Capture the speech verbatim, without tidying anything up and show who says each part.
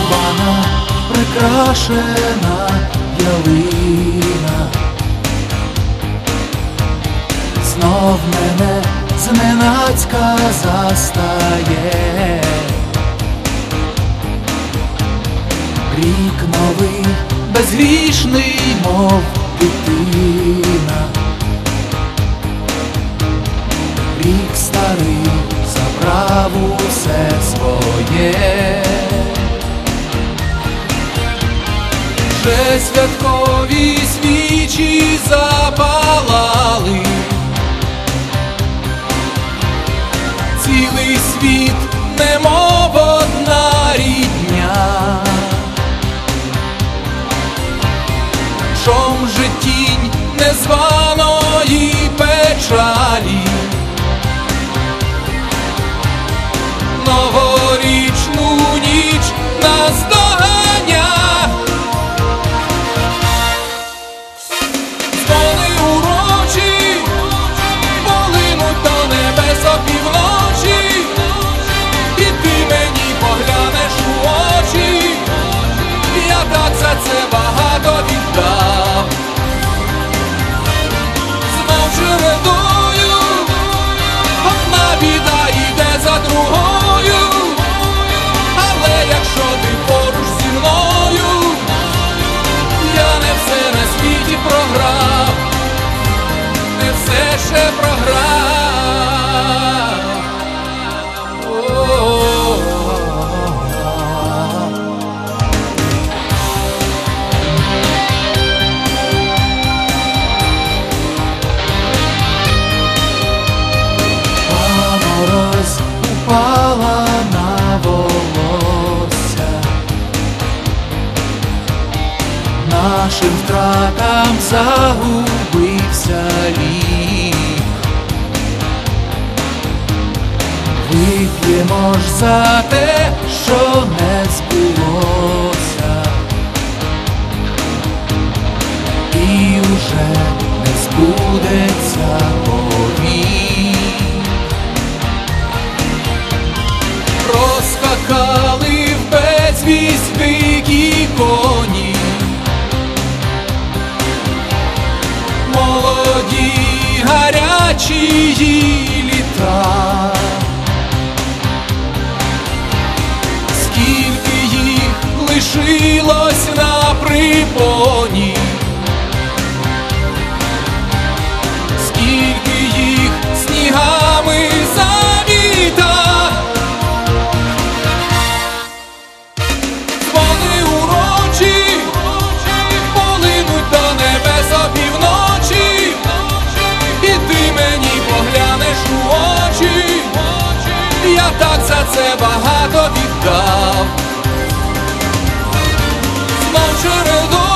Speaker 1: Різдвяна прикрашена ялина знов мене зненацька застає. Рік новий, безгрішний, мов дитина. Рік старий забрав усе своє. Вже святкові свічі запалали, цілий світ немов одна рідня. Чом же тінь незваної печалі новорічну ніч наздоганя. Дзвони урочі полинуть до небес опівночі, і ти мені поглянеш у очі. Я так за це багато віддав. Знов чередою одна біда йде за другою, але якщо ти поруч зі мною, я не все на світі програв, не все ще програв. Мороз упала на волосся, нашим втратам загубився рік. Вип'ємо ж за те, що не збулося, і уже не збудеться повік. Розскакали в безвість дикі коні, молоді гарячі літа. Скільки їх лишилось на припоні, скільки їх снігами заміта. Дзвони урочі полинуть до небес опівночі, і ти мені поглянеш у очі. Я так за це багато віддав. Знов чередою